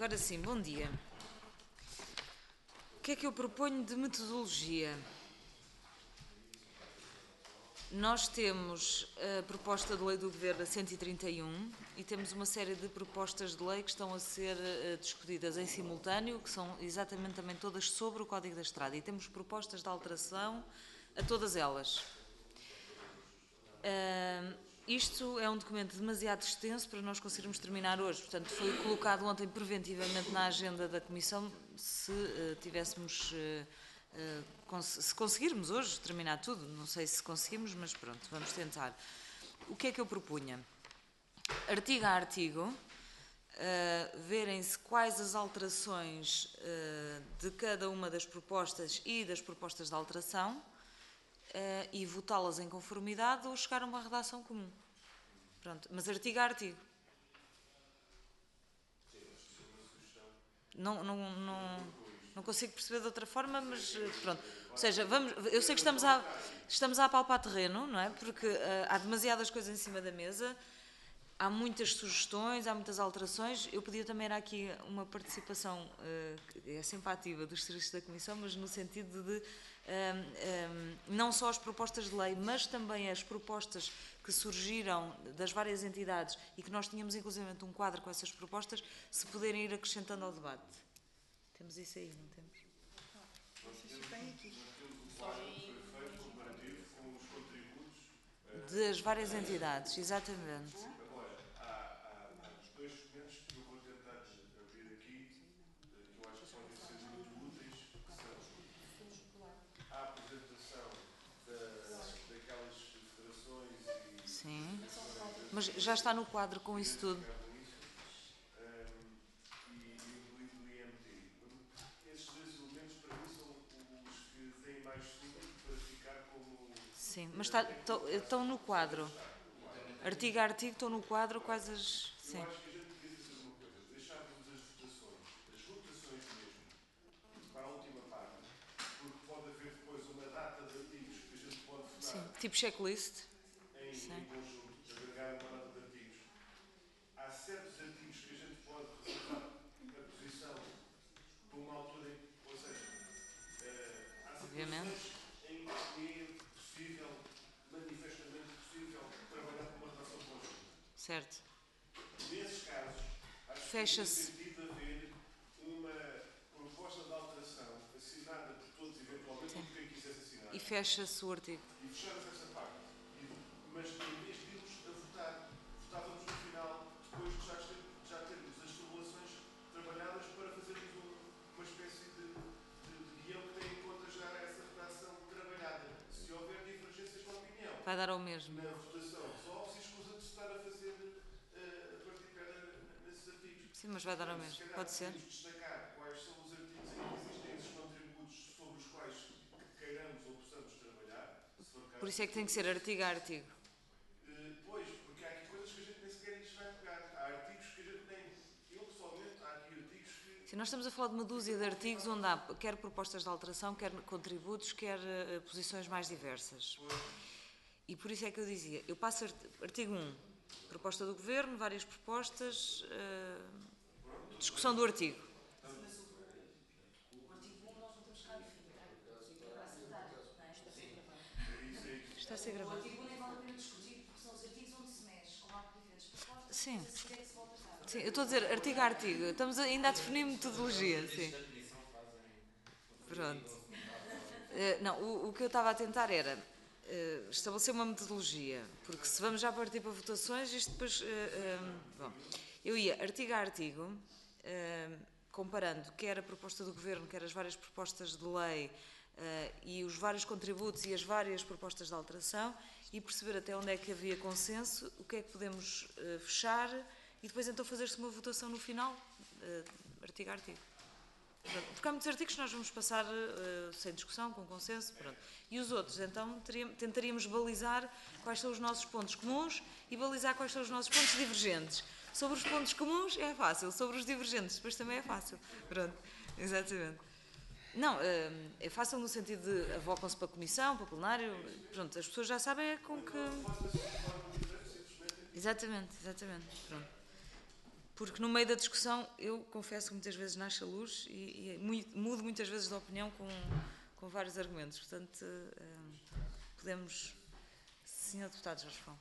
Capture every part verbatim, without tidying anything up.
Agora sim, bom dia. O que é que eu proponho de metodologia? Nós temos a proposta de lei do Governo a cento e trinta e um e temos uma série de propostas de lei que estão a ser uh, discutidas em simultâneo, que são exatamente também todas sobre o Código da Estrada, e temos propostas de alteração a todas elas. Uh, isto é um documento demasiado extenso para nós conseguirmos terminar hoje, portanto foi colocado ontem preventivamente na agenda da Comissão, se uh, tivéssemos... Uh, Uh, se conseguirmos hoje terminar tudo, não sei se conseguimos, mas pronto, vamos tentar. O que é que eu propunha? Artigo a artigo, uh, verem-se quais as alterações uh, de cada uma das propostas e das propostas de alteração uh, e votá-las em conformidade ou chegar a uma redação comum. Pronto, mas artigo a artigo. Não, não, não... Não consigo perceber de outra forma, mas pronto. Ou seja, vamos, eu sei que estamos a, estamos a apalpar terreno, não é? Porque uh, há demasiadas coisas em cima da mesa, há muitas sugestões, há muitas alterações. Eu podia também era aqui uma participação, uh, é sempre ativa, dos serviços da Comissão, mas no sentido de um, um, não só as propostas de lei, mas também as propostas que surgiram das várias entidades e que nós tínhamos inclusivamente um quadro com essas propostas, se poderem ir acrescentando ao debate. Temos isso aí, não temos? Vocês têm aqui. Só em comparativo com os contributos das várias entidades, exatamente. Agora, há, há, há dois documentos que eu vou tentar abrir aqui, que eu acho que podem ser muito úteis, que são a apresentação da, daquelas federações e... Sim, mas já está no quadro com isso tudo. Sim, mas está, estão no quadro. Artigo a artigo estão no quadro quase as... Sim. Eu acho que a gente devia fazer uma coisa, deixarmos as votações, as votações mesmo, para a última parte, porque pode haver depois uma data de artigos que a gente pode votar. Sim, tipo checklist. Em, em conjunto, agregar uma data de artigos. Há certos artigos que a gente pode reservar a posição para uma altura, ou seja, uh, há situações em que é possível, manifestamente possível, trabalhar com uma relação conjunta. Certo. Nesses casos, acho que tem sentido haver uma proposta de alteração assinada por todos, eventualmente, por quem quisesse assinar. E fecha-se o artigo. E fechamos essa parte. E, mas em vez de irmos a votar, votávamos no final, depois de já, ter, já termos as formulações trabalhadas para fazermos um, uma espécie de, de, de guião que tenha em conta já essa redação trabalhada. Se houver divergências de opinião, vai dar ao mesmo. Na votação, só se escusa de se estar a fazer uh, a partir de nesses artigos. Sim, mas vai dar ao mesmo. Pode ser. Destacar quais são os artigos em que existem esses contributos sobre os quais queiramos ou possamos trabalhar. Se for caso, por isso é que tem que ser artigo a artigo. Uh, pois, porque há aqui coisas que a gente nem sequer lhes vai pegar. Há artigos que a gente nem... Eu, pessoalmente, há aqui artigos que... Sim, nós estamos a falar de uma dúzia de artigos onde há quer propostas de alteração, quer contributos, quer uh, posições mais diversas. Pois. E por isso é que eu dizia, eu passo artigo um, proposta do Governo, várias propostas, uh, discussão do artigo. Está a ser gravado. O artigo nem vale a pena discutir, porque são os artigos onde se mexe, com há diferentes propostas. Sim. Se quiser que se volte a estar. Sim, eu estou a dizer artigo a artigo, estamos ainda a definir metodologia, sim. Pronto. Uh, não, o, o que eu estava a tentar era uh, estabelecer uma metodologia, porque se vamos já partir para votações, isto depois... Uh, uh, bom, eu ia artigo a artigo, uh, comparando quer a proposta do Governo, quer as várias propostas de lei, Uh, e os vários contributos e as várias propostas de alteração e perceber até onde é que havia consenso, o que é que podemos uh, fechar e depois então fazer-se uma votação no final, uh, artigo a artigo. Pronto, porque há muitos artigos que nós vamos passar uh, sem discussão, com consenso, pronto. E os outros, então, teríamos, tentaríamos balizar quais são os nossos pontos comuns e balizar quais são os nossos pontos divergentes. Sobre os pontos comuns é fácil, sobre os divergentes depois também é fácil. Pronto, exatamente. Não, é fácil no sentido de avocam-se para a comissão, para o plenário, pronto, as pessoas já sabem com que... Exatamente, exatamente, pronto. Porque no meio da discussão, eu confesso que muitas vezes nasce a luz e, e mui- mudo muitas vezes de opinião com, com vários argumentos. Portanto, eh, podemos... senhor Deputado Jorge Fão.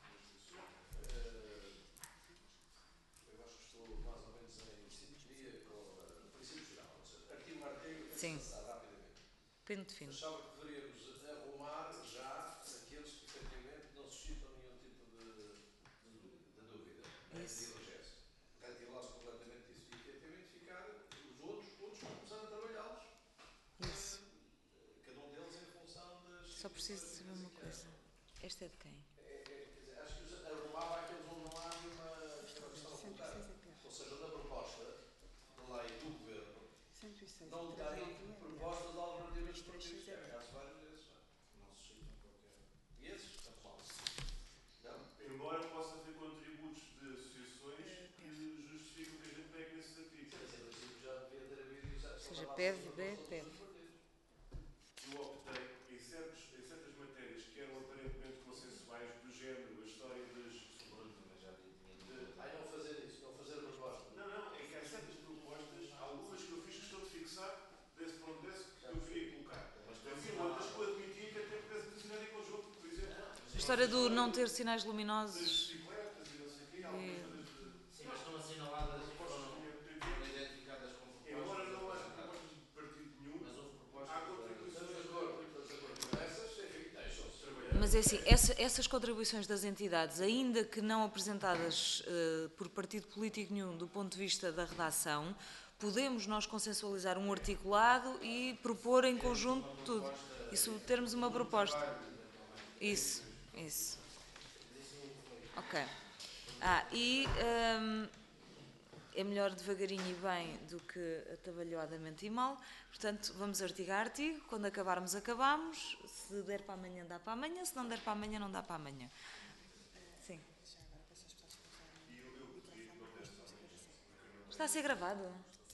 Eu acho que estou mais ou menos em sintonia com uh, o princípio geral. Ou seja, artigo a artigo, é Sim. passar rapidamente. Pente fino. Achava que deveríamos arrumar já aqueles que efetivamente não suscitam nenhum tipo de, de, de dúvida, nem de Isso. divergência. Retirá-los completamente disso. E efetivamente ficar os outros, todos começar a trabalhá-los. Isso. Uh, cada um deles em função das. Só preciso de saber uma coisa. Esta é de quem? É, é, quer dizer, acho que os arrumava aqueles onde não há nenhuma aquela questão colocada. Ou seja, na proposta de lei do governo não tem propostas alternativas para partidos. É, há vários desses, não suscitam qualquer. E esses estão lá. Não? Embora possa ter contributos de associações que justificam que a gente pegue nesses artigos. Mas em princípio já devia ter havido já. Ou seja, P E V, B, P E V. Eu optei em, certos, em certas matérias que eram aparentemente consensuais, do género, a história das. de- Ai, não fazer isso, não fazer a proposta. Não, não, é que há certas propostas, algumas que eu fiz questão de fixar, desse ponto desse, que eu fui a colocar. Havia outras que eu admitia que até pudesse funcionar em conjunto, por exemplo, A história do não ter sinais das luminosos. bicicletas e não sei o quê, algumas coisas de. Sim, mas estão assinaladas e propostas foram que tinha que ter. foram identificadas como Embora propostas. não haja propostas de partido nenhum, Mas houve propostas. há de- contribuições Estamos de acordo, estamos de acordo. Essas, enfim, deixam-se trabalhar. Mas é assim, essa- essas contribuições das entidades, ainda que não apresentadas eh, por partido político nenhum do ponto de vista da redação, podemos nós consensualizar um articulado e propor em conjunto tudo. Isso, termos uma proposta. Isso, isso. Ok. Ah, e hum, é melhor devagarinho e bem do que atabalhoadamente e mal. Portanto, vamos artigo a artigo. Quando acabarmos, acabamos. Se der para amanhã, dá para amanhã. Se não der para amanhã, não dá para amanhã. Sim. e eu, eu pedi que não desse para mim. Está a ser gravado?